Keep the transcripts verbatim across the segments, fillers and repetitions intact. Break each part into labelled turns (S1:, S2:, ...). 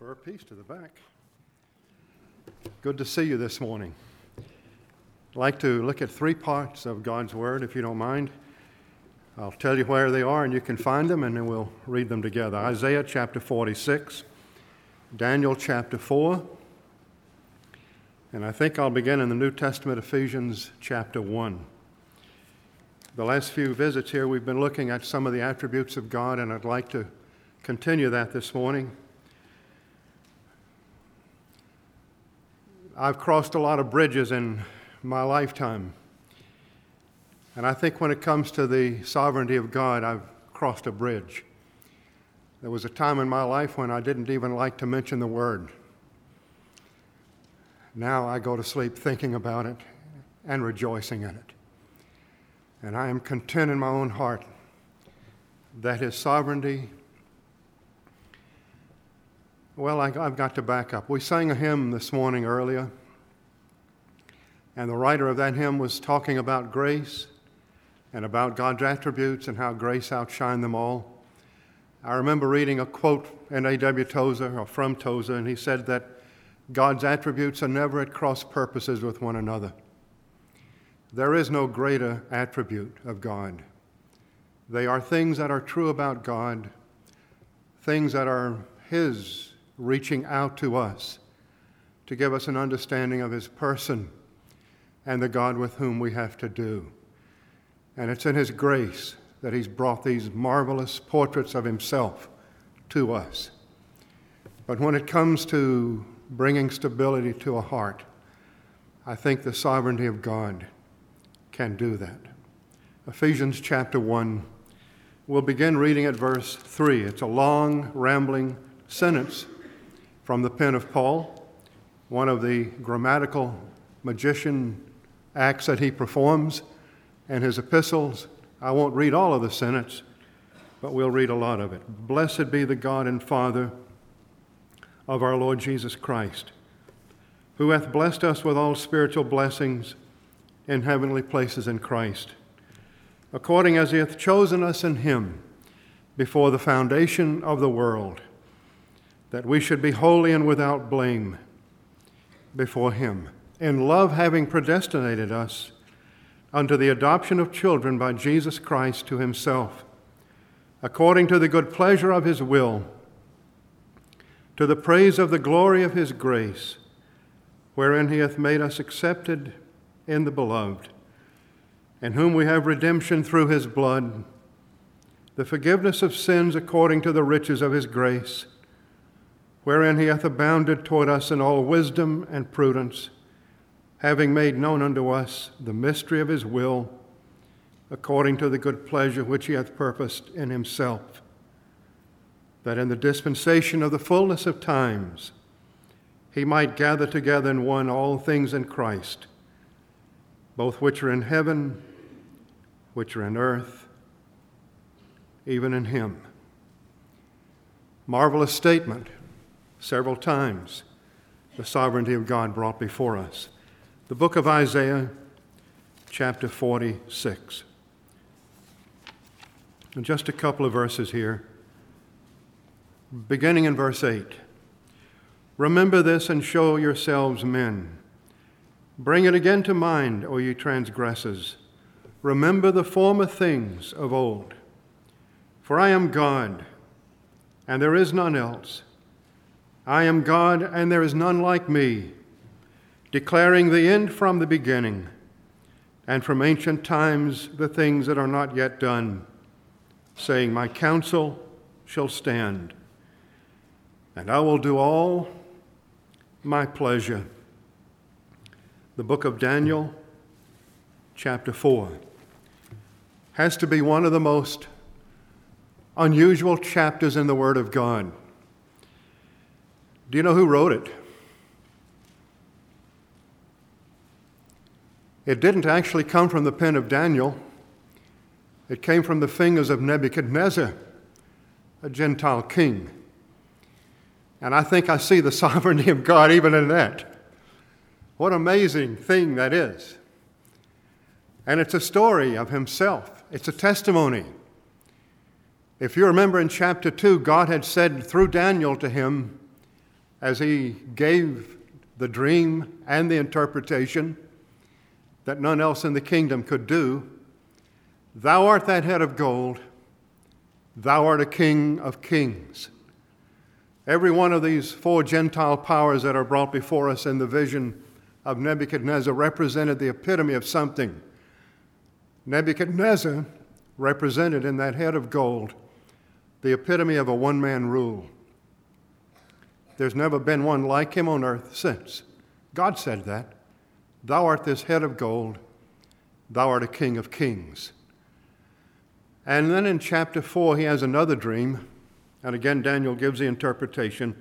S1: prefer a piece to the back. Good to see you this morning. I'd like to look at three parts of God's Word, if you don't mind. I'll tell you where they are, and you can find them, and then we'll read them together. Isaiah chapter forty-six, Daniel chapter four, and I think I'll begin in the New Testament, Ephesians chapter one. The last few visits here, we've been looking at some of the attributes of God, and I'd like to continue that this morning. I've crossed a lot of bridges in my lifetime, and I think when it comes to the sovereignty of God, I've crossed a bridge. There was a time in my life when I didn't even like to mention the word. Now I go to sleep thinking about it and rejoicing in it. And I am content in my own heart that His sovereignty, well, I, I've got to back up. We sang a hymn this morning earlier, and the writer of that hymn was talking about grace and about God's attributes and how grace outshined them all. I remember reading a quote in A W Tozer, or from Tozer, and he said that God's attributes are never at cross purposes with one another. There is no greater attribute of God. They are things that are true about God, things that are His reaching out to us to give us an understanding of His person and the God with whom we have to do. And it's in His grace that He's brought these marvelous portraits of Himself to us. But when it comes to bringing stability to a heart, I think the sovereignty of God can do that. Ephesians chapter one, we'll begin reading at verse three. It's a long, rambling sentence from the pen of Paul, one of the grammatical magician acts that he performs in his epistles. I won't read all of the sentence, but we'll read a lot of it. Blessed be the God and Father of our Lord Jesus Christ, who hath blessed us with all spiritual blessings in heavenly places in Christ, according as He hath chosen us in Him before the foundation of the world, that we should be holy and without blame before Him, in love having predestinated us unto the adoption of children by Jesus Christ to Himself, according to the good pleasure of His will, to the praise of the glory of His grace, wherein He hath made us accepted in the Beloved, in whom we have redemption through His blood, the forgiveness of sins according to the riches of His grace, wherein He hath abounded toward us in all wisdom and prudence, having made known unto us the mystery of His will, according to the good pleasure which He hath purposed in Himself, that in the dispensation of the fullness of times He might gather together in one all things in Christ, both which are in heaven, which are in earth, even in Him. Marvelous statement, several times the sovereignty of God brought before us. The book of Isaiah, chapter forty-six. And just a couple of verses here, beginning in verse eight. Remember this and show yourselves men. Bring it again to mind, O ye transgressors. Remember the former things of old. For I am God, and there is none else. I am God, and there is none like me, declaring the end from the beginning, and from ancient times the things that are not yet done, saying, my counsel shall stand, and I will do all my pleasure. The book of Daniel, chapter four, has to be one of the most unusual chapters in the Word of God. Do you know who wrote it? It didn't actually come from the pen of Daniel. It came from the fingers of Nebuchadnezzar, a Gentile king. And I think I see the sovereignty of God even in that. What an amazing thing that is. And it's a story of Himself. It's a testimony. If you remember in chapter two, God had said through Daniel to him, as he gave the dream and the interpretation that none else in the kingdom could do, "Thou art that head of gold, thou art a king of kings." Every one of these four Gentile powers that are brought before us in the vision of Nebuchadnezzar represented the epitome of something. Nebuchadnezzar represented in that head of gold the epitome of a one-man rule. There's never been one like him on earth since. God said that. "Thou art this head of gold, thou art a king of kings." And then in chapter four, he has another dream. And again, Daniel gives the interpretation.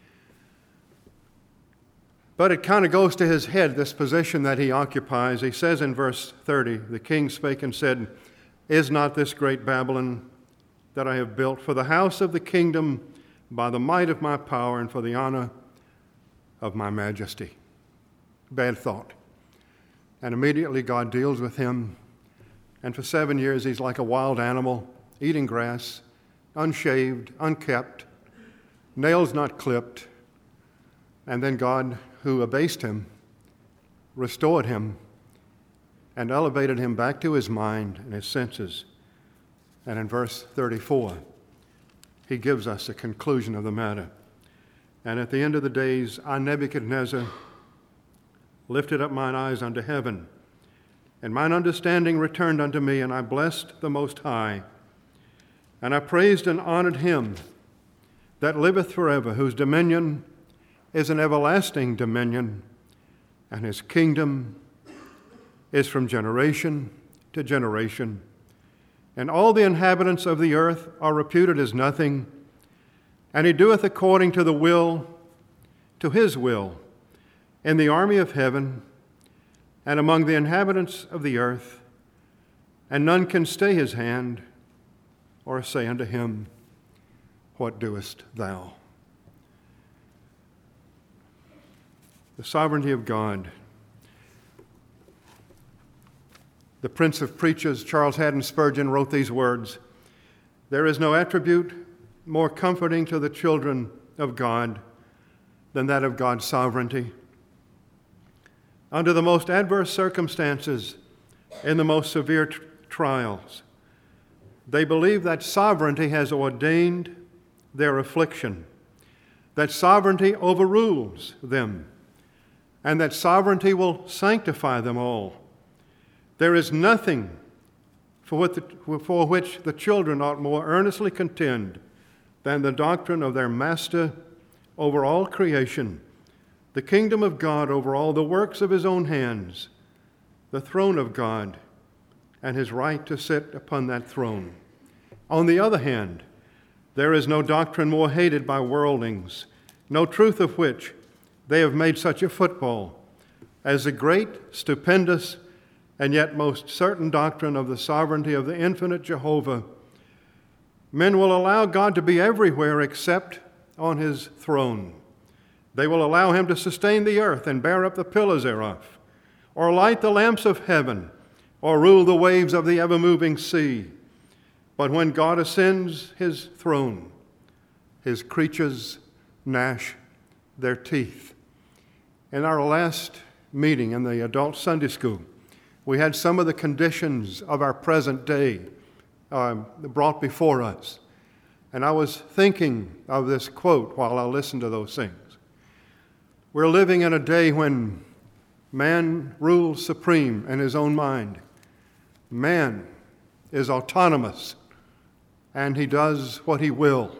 S1: But it kind of goes to his head, this position that he occupies. He says in verse thirty, "The king spake and said, Is not this great Babylon that I have built for the house of the kingdom by the might of my power and for the honor of my majesty?" Bad thought. And immediately God deals with him. And for seven years he's like a wild animal, eating grass, unshaved, unkept, nails not clipped. And then God, who abased him, restored him and elevated him back to his mind and his senses. And in verse thirty-four, he gives us a conclusion of the matter. "And at the end of the days, I, Nebuchadnezzar, lifted up mine eyes unto heaven, and mine understanding returned unto me, and I blessed the Most High. And I praised and honored him that liveth forever, whose dominion is an everlasting dominion, and his kingdom is from generation to generation. And all the inhabitants of the earth are reputed as nothing, and he doeth according to the will, to his will, in the army of heaven and among the inhabitants of the earth, and none can stay his hand or say unto him, What doest thou?" The sovereignty of God. The Prince of Preachers, Charles Haddon Spurgeon, wrote these words, "There is no attribute more comforting to the children of God than that of God's sovereignty. Under the most adverse circumstances, in the most severe t- trials, they believe that sovereignty has ordained their affliction, that sovereignty overrules them, and that sovereignty will sanctify them all. There is nothing for, what the, for which the children ought more earnestly contend than the doctrine of their Master over all creation, the kingdom of God over all the works of his own hands, the throne of God, and his right to sit upon that throne. On the other hand, there is no doctrine more hated by worldlings, no truth of which they have made such a football, as the great, stupendous, and yet most certain doctrine of the sovereignty of the infinite Jehovah. Men will allow God to be everywhere except on his throne. They will allow him to sustain the earth and bear up the pillars thereof, or light the lamps of heaven, or rule the waves of the ever-moving sea. But when God ascends his throne, his creatures gnash their teeth." In our last meeting in the adult Sunday school, we had some of the conditions of our present day uh, brought before us. And I was thinking of this quote while I listened to those things. We're living in a day when man rules supreme in his own mind. Man is autonomous, and he does what he will.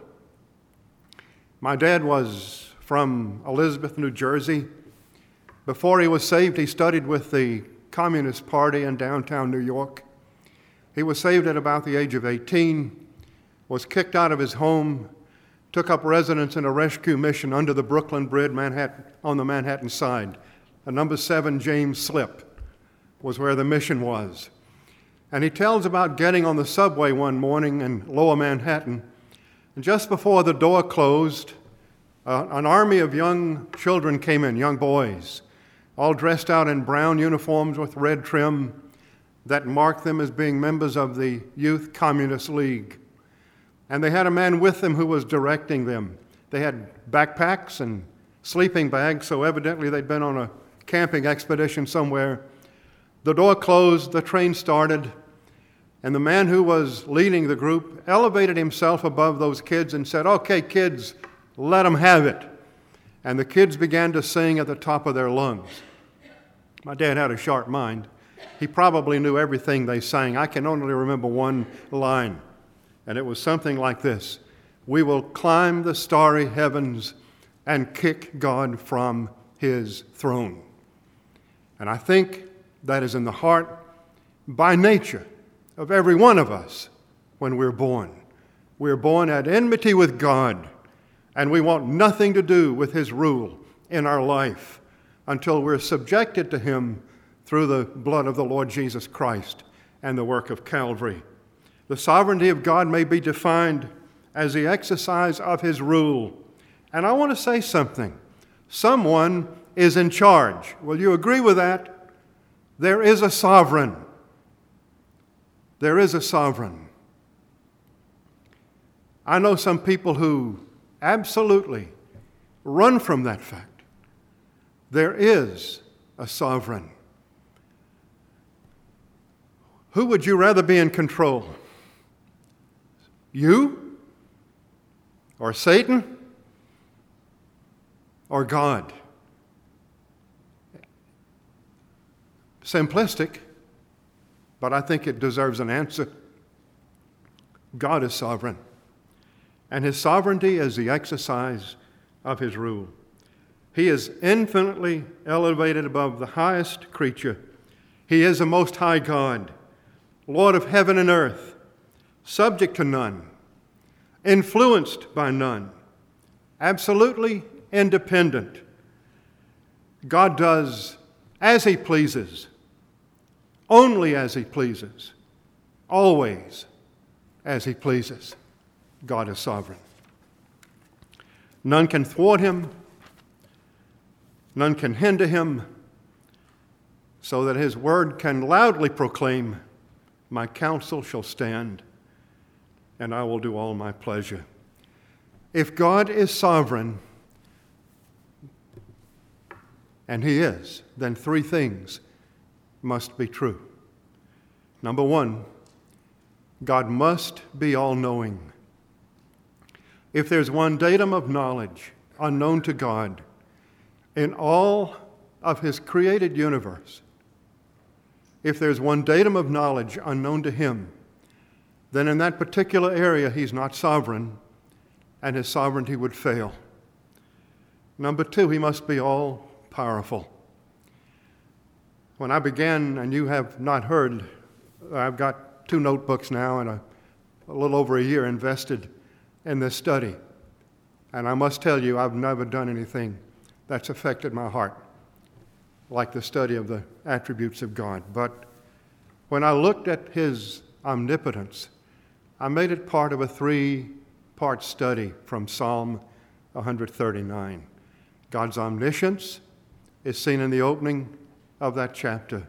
S1: My dad was from Elizabeth, New Jersey. Before he was saved, he studied with the Communist Party in downtown New York. He was saved at about the age of eighteen, was kicked out of his home, took up residence in a rescue mission under the Brooklyn Bridge Manhattan, on the Manhattan side. A number seven James Slip was where the mission was. And he tells about getting on the subway one morning in lower Manhattan, and just before the door closed, uh, an army of young children came in, young boys, all dressed out in brown uniforms with red trim that marked them as being members of the Youth Communist League. And they had a man with them who was directing them. They had backpacks and sleeping bag, so evidently they'd been on a camping expedition somewhere. The door closed, the train started, and the man who was leading the group elevated himself above those kids and said, "Okay, kids, let them have it." And the kids began to sing at the top of their lungs. My dad had a sharp mind. He probably knew everything they sang. I can only remember one line, and it was something like this: "We will climb the starry heavens and kick God from his throne." And I think that is in the heart, by nature, of every one of us when we're born. We're born at enmity with God, and we want nothing to do with his rule in our life until we're subjected to him through the blood of the Lord Jesus Christ and the work of Calvary. The sovereignty of God may be defined as the exercise of his rule. And I want to say something. Someone is in charge. Will you agree with that? There is a sovereign. There is a sovereign. I know some people who absolutely run from that fact. There is a sovereign. Who would you rather be in control? You? Or Satan? Or God? Simplistic, but I think it deserves an answer. God is sovereign, and his sovereignty is the exercise of his rule. He is infinitely elevated above the highest creature. He is the Most High God, Lord of heaven and earth, subject to none, influenced by none, absolutely independent. God does as he pleases, only as he pleases, always as he pleases. God is sovereign. None can thwart him, none can hinder him, so that his word can loudly proclaim, "My counsel shall stand, and I will do all my pleasure." If God is sovereign, and he is, then three things must be true. Number one, God must be all-knowing. If there's one datum of knowledge unknown to God in all of his created universe, if there's one datum of knowledge unknown to him, then in that particular area he's not sovereign, and his sovereignty would fail. Number two, he must be all-powerful. When I began, and you have not heard, I've got two notebooks now and a, a little over a year invested in this study. And I must tell you, I've never done anything that's affected my heart like the study of the attributes of God. But when I looked at his omnipotence, I made it part of a three-part study from Psalm one thirty-nine. God's omniscience is seen in the opening of that chapter.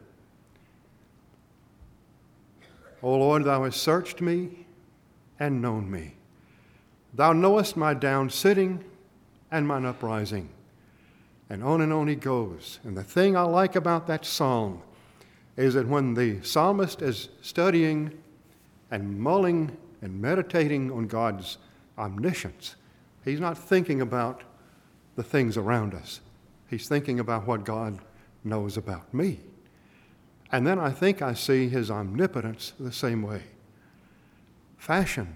S1: O Lord, thou hast searched me and known me. Thou knowest my down sitting and mine uprising. And on and on he goes. And the thing I like about that psalm is that when the psalmist is studying and mulling and meditating on God's omniscience, he's not thinking about the things around us. He's thinking about what God knows about me. And then I think I see his omnipotence the same way. Fashioned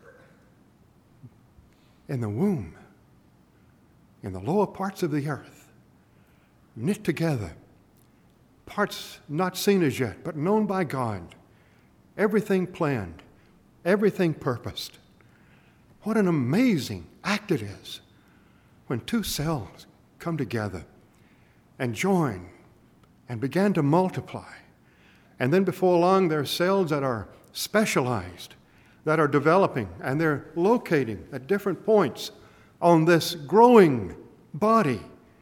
S1: in the womb, in the lower parts of the earth, knit together, parts not seen as yet, but known by God, everything planned, everything purposed. What an amazing act it is when two cells come together and join and begin to multiply. And then before long, there are cells that are specialized, that are developing, and they're locating at different points on this growing body.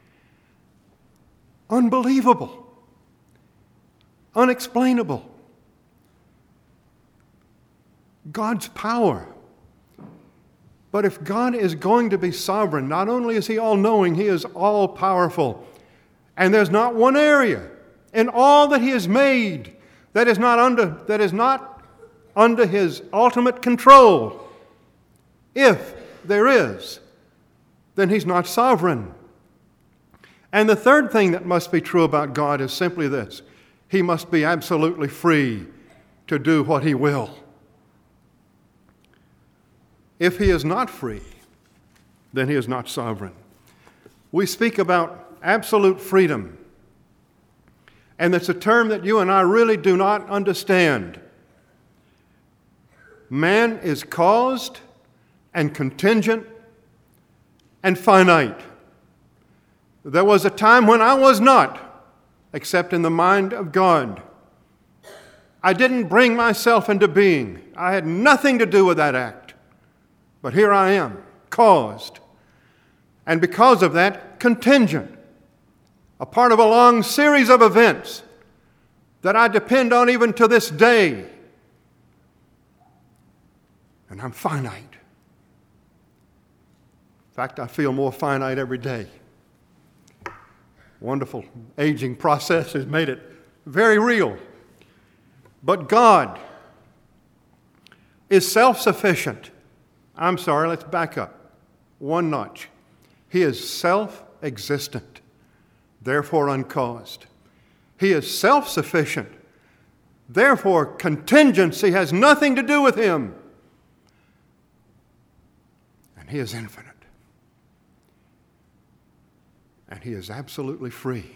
S1: Unbelievable. Unexplainable. God's power But if God is going to be sovereign, not only is He all-knowing, He is all-powerful. And there's not one area in all that He has made that is not under, that is not under His ultimate control. If there is, then He's not sovereign. And the third thing that must be true about God is simply this: He must be absolutely free to do what He will. If He is not free, then He is not sovereign. We speak about absolute freedom, and it's a term that you and I really do not understand. Man is caused and contingent and finite. There was a time when I was not, except in the mind of God. I didn't bring myself into being. I had nothing to do with that act. But here I am, caused. And because of that, contingent. A part of a long series of events that I depend on even to this day. And I'm finite. In fact, I feel more finite every day. Wonderful aging process has made it very real. But God is self-sufficient. I'm sorry, let's back up one notch. He is self-existent, therefore uncaused. He is self-sufficient, therefore contingency has nothing to do with Him. And He is infinite. And He is absolutely free.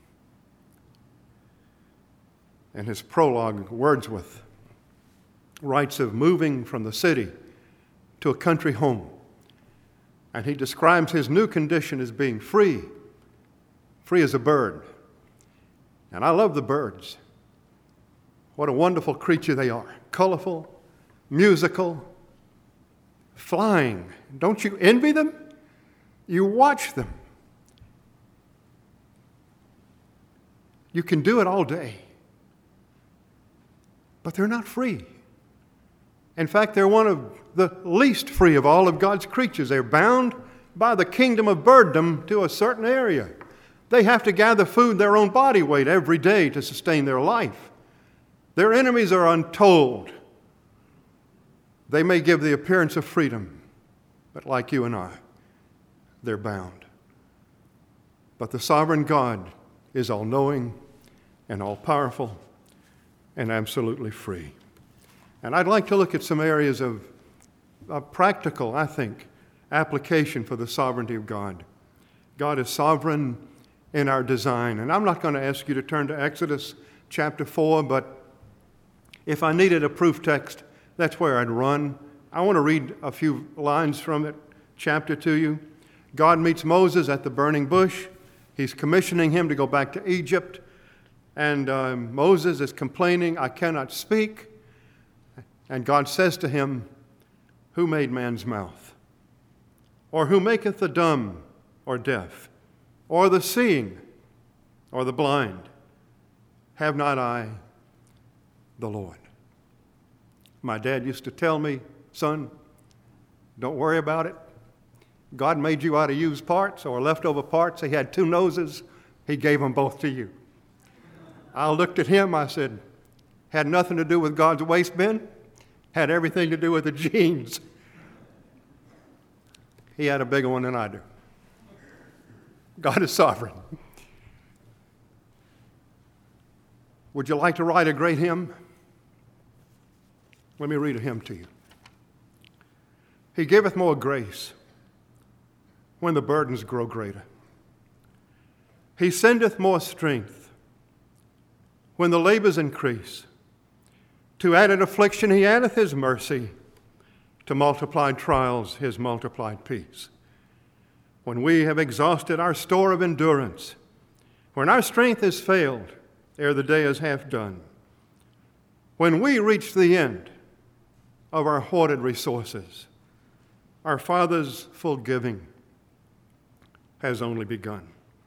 S1: In his prologue, Wordsworth writes of moving from the city to a country home. And he describes his new condition as being free, free as a bird. And I love the birds. What a wonderful creature they are. Colorful, musical, flying. Don't you envy them? You watch them. You can do it all day. But they're not free. In fact, they're one of the least free of all of God's creatures. They're bound by the kingdom of birddom to a certain area. They have to gather food their own body weight every day to sustain their life. Their enemies are untold. They may give the appearance of freedom, but like you and I, they're bound. But the sovereign God is all-knowing and all-powerful and absolutely free. And I'd like to look at some areas of, of practical, I think, application for the sovereignty of God. God is sovereign in our design. And I'm not going to ask you to turn to Exodus chapter four, but if I needed a proof text, that's where I'd run. I want to read a few lines from it, chapter to you. God meets Moses at the burning bush. He's commissioning him to go back to Egypt. And um, Moses is complaining, I cannot speak. And God says to him, who made man's mouth? Or who maketh the dumb or deaf? Or the seeing or the blind? Have not I the Lord? My dad used to tell me, son, don't worry about it. God made you out of used parts or leftover parts. He had two noses. He gave them both to you. I looked at him. I said, had nothing to do with God's waste bin. Had everything to do with the genes. He had a bigger one than I do. God is sovereign. Would you like to write a great hymn? Let me read a hymn to you. He giveth more grace when the burdens grow greater. He sendeth more strength when the labors increase. To added affliction he addeth his mercy, to multiplied trials his multiplied peace. When we have exhausted our store of endurance, when our strength has failed ere the day is half done, when we reach the end of our hoarded resources, our Father's full giving has only begun.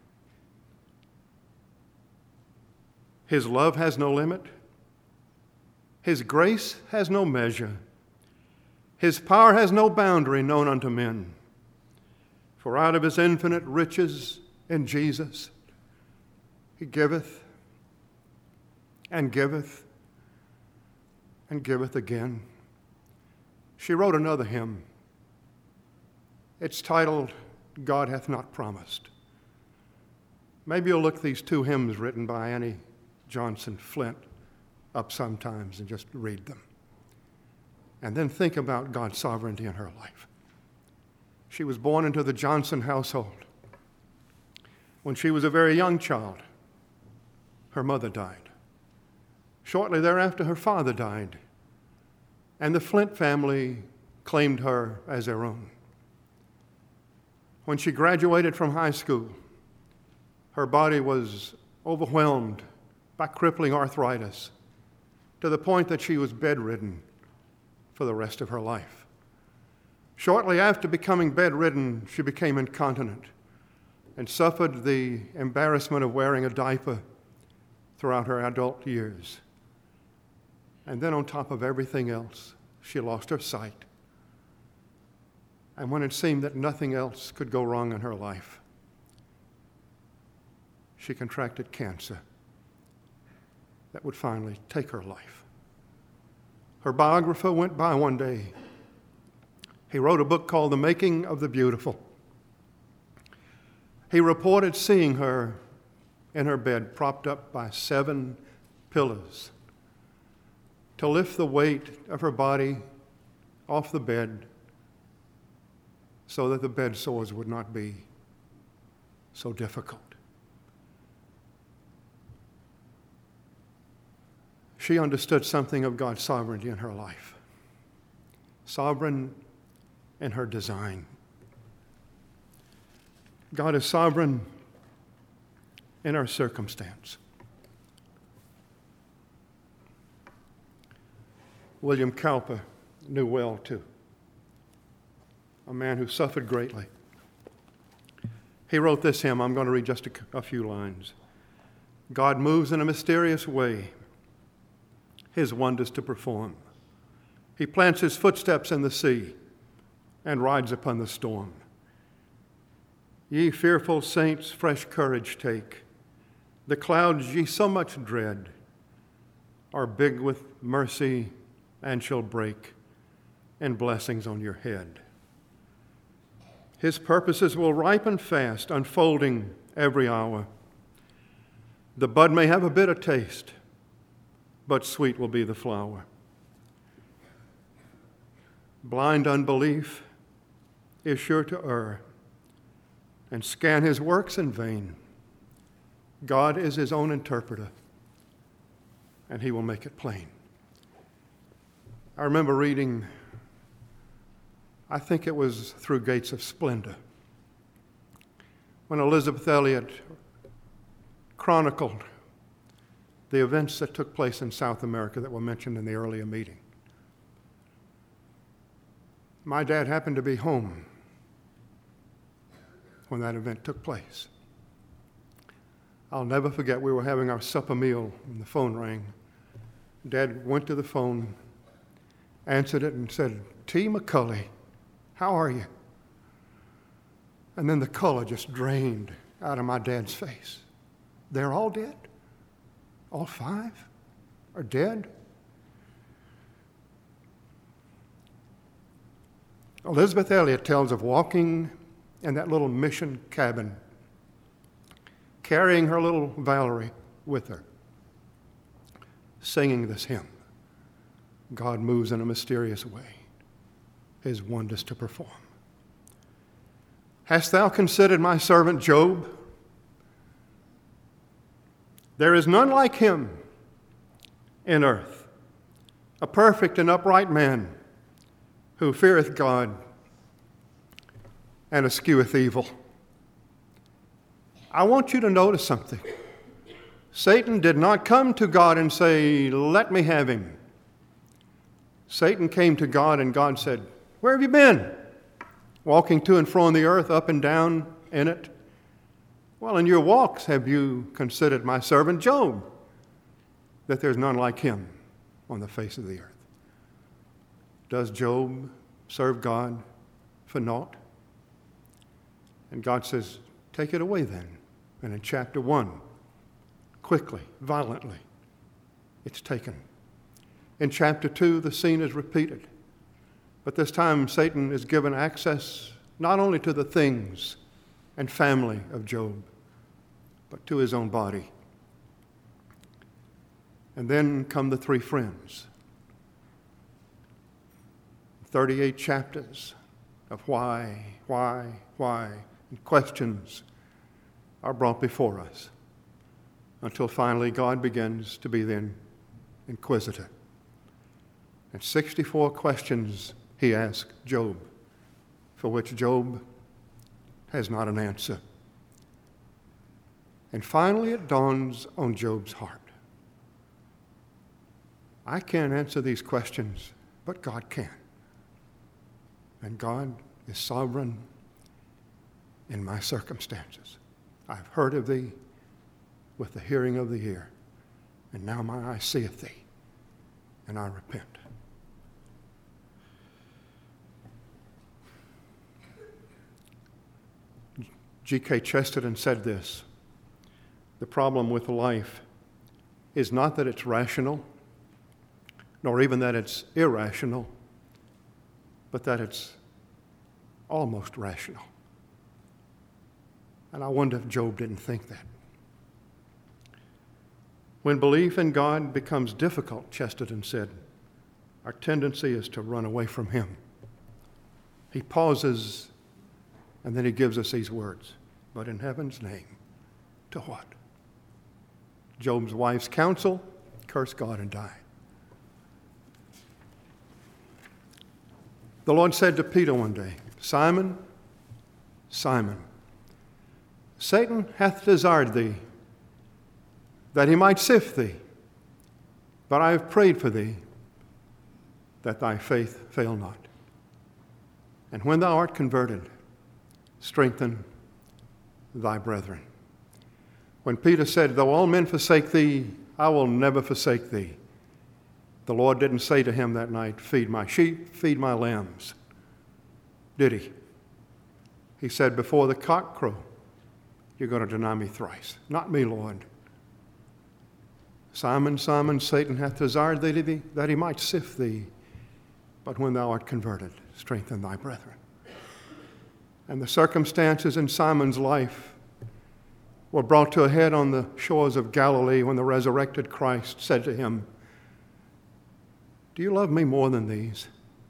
S1: His love has no limit. His grace has no measure. His power has no boundary known unto men. For out of his infinite riches in Jesus, he giveth and giveth and giveth again. She wrote another hymn. It's titled, God Hath Not Promised. Maybe you'll look these two hymns written by Annie Johnson Flint up sometimes and just read them. And then think about God's sovereignty in her life. She was born into the Johnson household. When she was a very young child, her mother died. Shortly thereafter, her father died, and the Flint family claimed her as their own. When she graduated from high school, her body was overwhelmed by crippling arthritis to the point that she was bedridden for the rest of her life. Shortly after becoming bedridden, she became incontinent and suffered the embarrassment of wearing a diaper throughout her adult years. And then on top of everything else, she lost her sight. And when it seemed that nothing else could go wrong in her life, she contracted cancer that would finally take her life. Her biographer went by one day. He wrote a book called The Making of the Beautiful. He reported seeing her in her bed propped up by seven pillars to lift the weight of her body off the bed so that the bed sores would not be so difficult. She understood something of God's sovereignty in her life, sovereign in her design. God is sovereign in our circumstance. William Cowper knew well, too, a man who suffered greatly. He wrote this hymn. I'm going to read just a, a few lines. God moves in a mysterious way, his wonders to perform. He plants his footsteps in the sea and rides upon the storm. Ye fearful saints, fresh courage take. The clouds ye so much dread are big with mercy and shall break in blessings on your head. His purposes will ripen fast, unfolding every hour. The bud may have a bitter taste, but sweet will be the flower. Blind unbelief is sure to err and scan his works in vain. God is his own interpreter, and he will make it plain. I remember reading, I think it was Through Gates of Splendor, when Elizabeth Elliot chronicled the events that took place in South America that were mentioned in the earlier meeting. My dad happened to be home when that event took place. I'll never forget, we were having our supper meal and the phone rang. Dad went to the phone, answered it, and said, T. McCulley, how are you? And then the color just drained out of my dad's face. They're all dead? All five are dead? Elizabeth Elliot tells of walking in that little mission cabin, carrying her little Valerie with her, singing this hymn. God moves in a mysterious way, his wonders to perform. Hast thou considered my servant Job? There is none like him in earth, a perfect and upright man who feareth God and escheweth evil. I want you to notice something. Satan did not come to God and say, let me have him. Satan came to God and God said, where have you been? Walking to and fro on the earth, up and down in it. Well, in your walks have you considered my servant Job, that there's none like him on the face of the earth? Does Job serve God for naught? And God says, take it away then. And in chapter one, quickly, violently, it's taken. In chapter two, the scene is repeated. But this time, Satan is given access not only to the things and family of Job, but to his own body. And then come the three friends. thirty-eight chapters of why, why, why, and questions are brought before us until finally God begins to be the inquisitor. And sixty-four questions he asked Job, for which Job has not an answer. And finally it dawns on Job's heart. I can't answer these questions, but God can. And God is sovereign in my circumstances. I've heard of thee with the hearing of the ear, and now my eye seeth thee, and I repent. G K Chesterton said this: the problem with life is not that it's rational, nor even that it's irrational, but that it's almost rational. And I wonder if Job didn't think that. When belief in God becomes difficult, Chesterton said, our tendency is to run away from him. He pauses, and then he gives us these words: but in heaven's name, to what? Job's wife's counsel: curse God and die. The Lord said to Peter one day, Simon, Simon, Satan hath desired thee, that he might sift thee. But I have prayed for thee, that thy faith fail not. And when thou art converted, strengthen thy brethren. When Peter said, though all men forsake thee, I will never forsake thee, the Lord didn't say to him that night, feed my sheep, feed my lambs. Did he? He said, before the cock crow, you're going to deny me thrice. Not me, Lord. Simon, Simon, Satan hath desired thee that he might sift thee. But when thou art converted, strengthen thy brethren. And the circumstances in Simon's life were brought to a head on the shores of Galilee when the resurrected Christ said to him, do you love me more than these?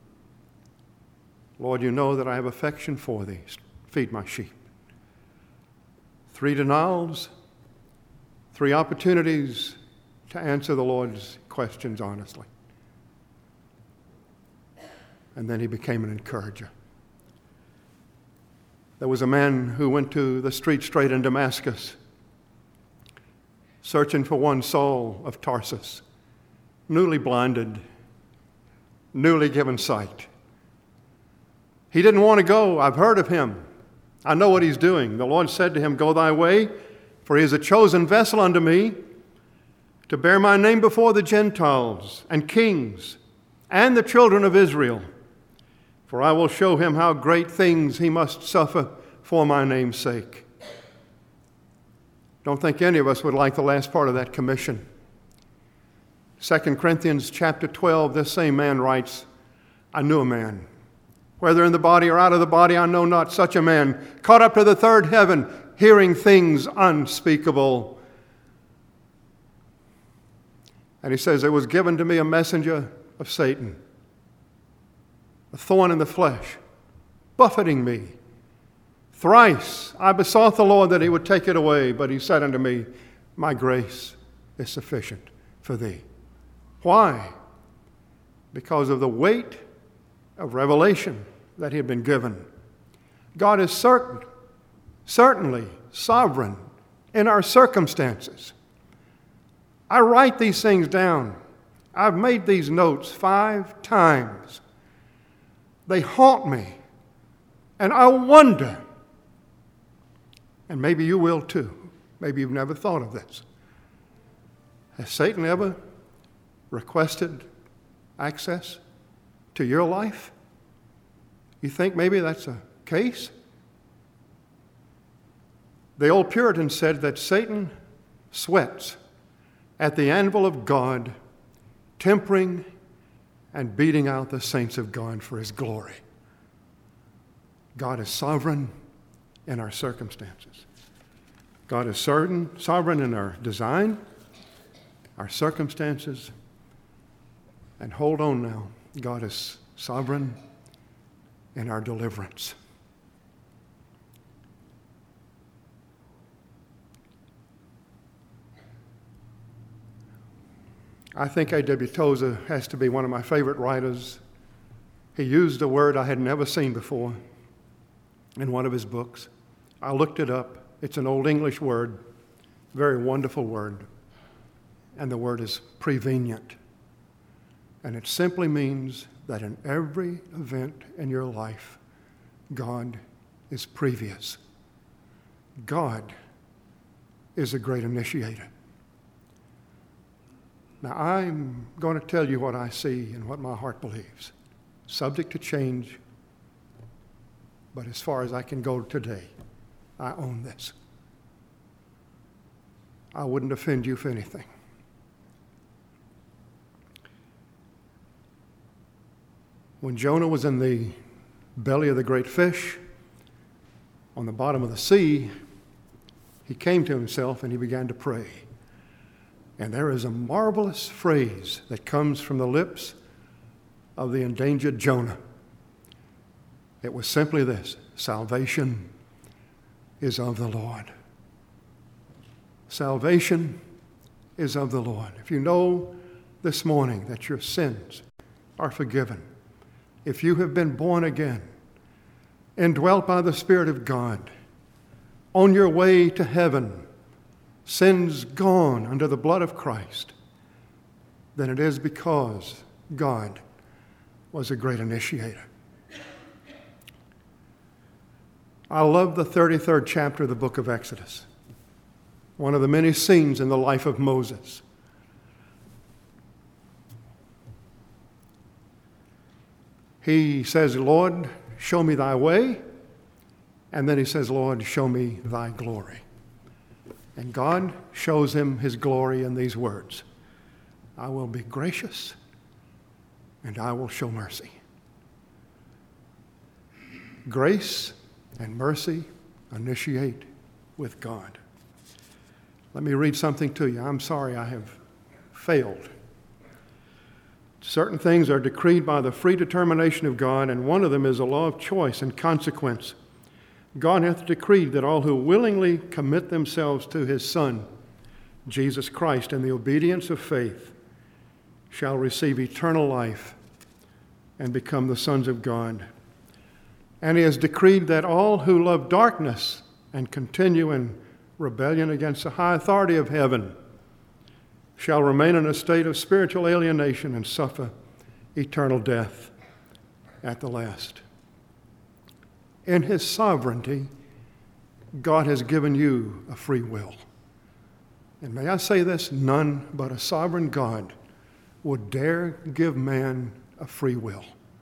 S1: Lord, you know that I have affection for thee. Feed my sheep. Three denials, three opportunities to answer the Lord's questions honestly. And then he became an encourager. There was a man who went to the street straight in Damascus, searching for one Saul of Tarsus, newly blinded, newly given sight. He didn't want to go. I've heard of him. I know what he's doing. The Lord said to him, go thy way, for he is a chosen vessel unto me to bear my name before the Gentiles and kings and the children of Israel. For I will show him how great things he must suffer for my name's sake. Don't think any of us would like the last part of that commission. Second Corinthians chapter twelve, this same man writes, I knew a man, whether in the body or out of the body, I know not, such a man, caught up to the third heaven, hearing things unspeakable. And he says, there was given to me a messenger of Satan, a thorn in the flesh, buffeting me. Thrice I besought the Lord that he would take it away, but he said unto me, my grace is sufficient for thee. Why? Because of the weight of revelation that he had been given. God is certain, certainly sovereign in our circumstances. I write these things down. I've made these notes five times. They haunt me, and I wonder, and maybe you will too. Maybe you've never thought of this. Has Satan ever requested access to your life? You think maybe that's a case? The old Puritans said that Satan sweats at the anvil of God, tempering and beating out the saints of God for his glory. God is sovereign in our circumstances. God is certain, sovereign in our design, our circumstances. And hold on now, God is sovereign in our deliverance. I think A W Tozer has to be one of my favorite writers. He used a word I had never seen before in one of his books. I looked it up. It's an Old English word, very wonderful word. And the word is prevenient. And it simply means that in every event in your life, God is previous. God is a great initiator. Now, I'm going to tell you what I see and what my heart believes, subject to change, but as far as I can go today, I own this. I wouldn't offend you for anything. When Jonah was in the belly of the great fish, on the bottom of the sea, he came to himself and he began to pray. And there is a marvelous phrase that comes from the lips of the endangered Jonah. It was simply this: salvation is of the Lord. Salvation is of the Lord. If you know this morning that your sins are forgiven, if you have been born again, indwelt by the Spirit of God, on your way to heaven, sins gone under the blood of Christ, then it is because God was a great initiator. I love the thirty-third chapter of the book of Exodus, one of the many scenes in the life of Moses. He says, Lord, show me thy way. And then he says, Lord, show me thy glory. And God shows him his glory in these words: I will be gracious and I will show mercy. Grace and mercy initiate with God. Let me read something to you. I'm sorry I have failed. Certain things are decreed by the free determination of God, and one of them is a law of choice and consequence. God hath decreed that all who willingly commit themselves to his Son, Jesus Christ, in the obedience of faith, shall receive eternal life and become the sons of God. And he has decreed that all who love darkness and continue in rebellion against the high authority of heaven shall remain in a state of spiritual alienation and suffer eternal death at the last. In his sovereignty, God has given you a free will. And may I say this, none but a sovereign God would dare give man a free will.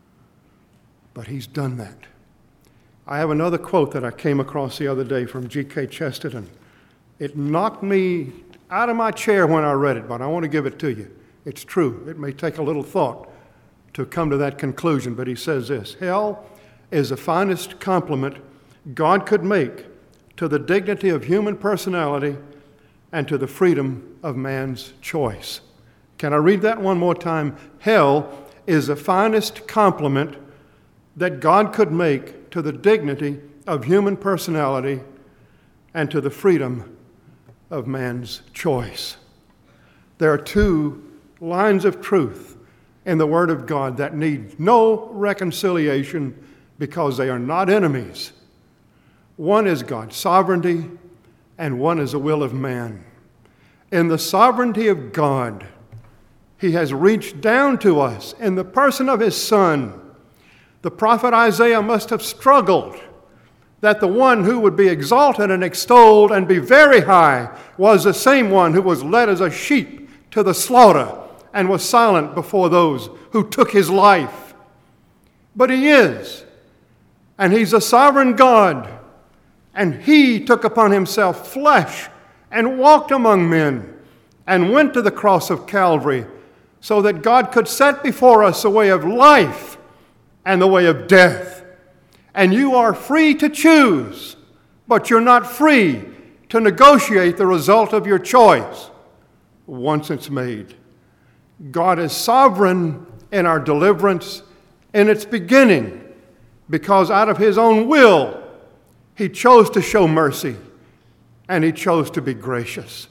S1: But he's done that. I have another quote that I came across the other day from G K Chesterton. It knocked me out of my chair when I read it, but I want to give it to you. It's true. It may take a little thought to come to that conclusion, but he says this: hell is the finest compliment God could make to the dignity of human personality and to the freedom of man's choice. Can I read that one more time? Hell is the finest compliment that God could make to the dignity of human personality and to the freedom of man's choice. There are two lines of truth in the Word of God that need no reconciliation because they are not enemies. One is God's sovereignty, and one is the will of man. In the sovereignty of God, he has reached down to us in the person of his Son. The prophet Isaiah must have struggled that the one who would be exalted and extolled and be very high was the same one who was led as a sheep to the slaughter and was silent before those who took his life. But he is. And He's a sovereign God. And He took upon Himself flesh and walked among men and went to the cross of Calvary so that God could set before us a way of life and the way of death. And you are free to choose, but you're not free to negotiate the result of your choice once it's made. God is sovereign in our deliverance in its beginning, because out of His own will, He chose to show mercy and He chose to be gracious.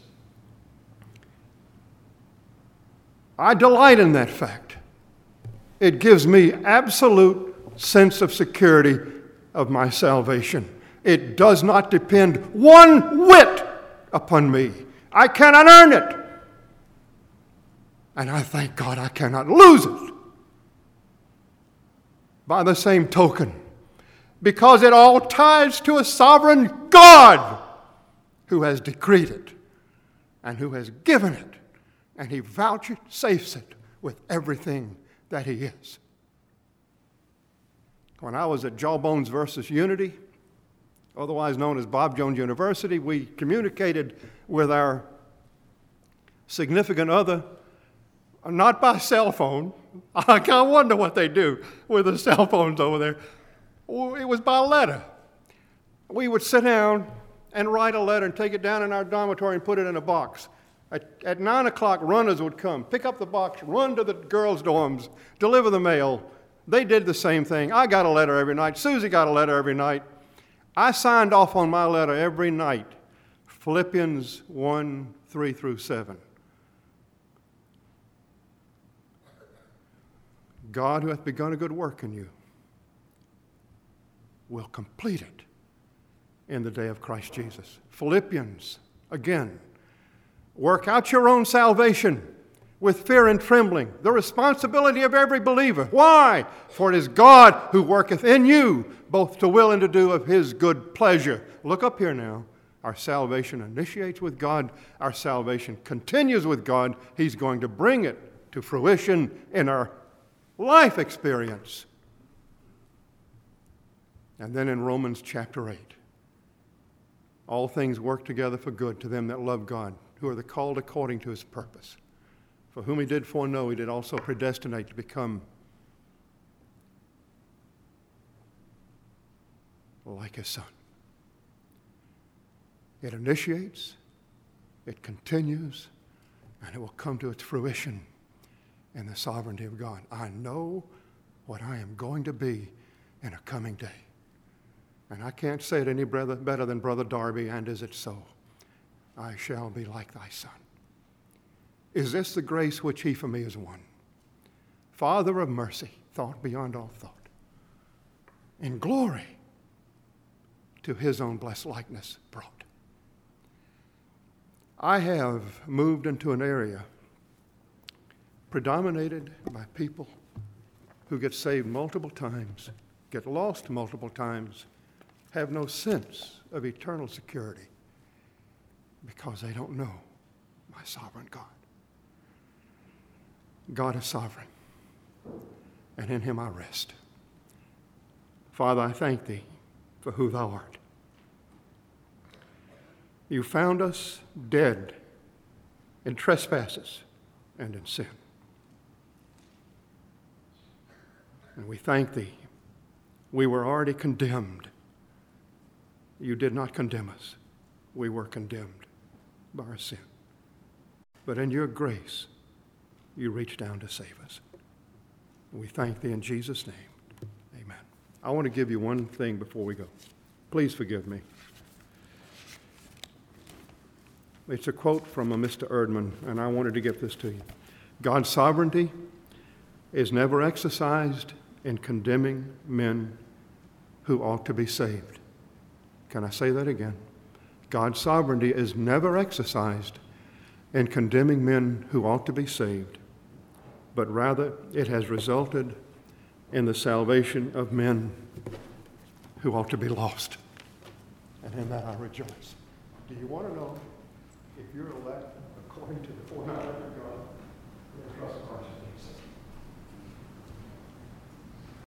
S1: I delight in that fact. It gives me absolute sense of security of my salvation. It does not depend one whit upon me. I cannot earn it. And I thank God I cannot lose it. By the same token, because it all ties to a sovereign God who has decreed it and who has given it, and He vouchsafes it with everything that He is. When I was at Jawbones versus Unity, otherwise known as Bob Jones University, we communicated with our significant other, not by cell phone. I kind of wonder what they do with the cell phones over there. It was by letter. We would sit down and write a letter and take it down in our dormitory and put it in a box. At, at nine o'clock, runners would come, pick up the box, run to the girls' dorms, deliver the mail. They did the same thing. I got a letter every night. Susie got a letter every night. I signed off on my letter every night, Philippians one, three through seven. God, who hath begun a good work in you, will complete it in the day of Christ Jesus. Philippians, again, work out your own salvation with fear and trembling, the responsibility of every believer. Why? For it is God who worketh in you, both to will and to do of His good pleasure. Look up here now. Our salvation initiates with God. Our salvation continues with God. He's going to bring it to fruition in our life experience. And then in Romans chapter eight, all things work together for good to them that love God, who are the called according to His purpose. For whom He did foreknow, He did also predestinate to become like His Son. It initiates, it continues, and it will come to its fruition in the sovereignty of God. I know what I am going to be in a coming day. And I can't say it any better than Brother Darby, and is it so? I shall be like Thy Son. Is this the grace which He for me has won? Father of mercy, thought beyond all thought, in glory to His own blessed likeness brought. I have moved into an area predominated by people who get saved multiple times, get lost multiple times, have no sense of eternal security because they don't know my sovereign God. God is sovereign, and in Him I rest. Father, I thank Thee for who Thou art. You found us dead in trespasses and in sin. And we thank Thee. We were already condemned. You did not condemn us. We were condemned by our sin. But in Your grace, You reached down to save us. We thank Thee in Jesus' name. Amen. I want to give you one thing before we go. Please forgive me. It's a quote from a Mister Erdman, and I wanted to give this to you. God's sovereignty is never exercised in condemning men who ought to be saved. Can I say that again? God's sovereignty is never exercised in condemning men who ought to be saved, but rather it has resulted in the salvation of men who ought to be lost. And in that I rejoice. Do you want to know if you're elect according to the foreknowledge of God? Trust Christ.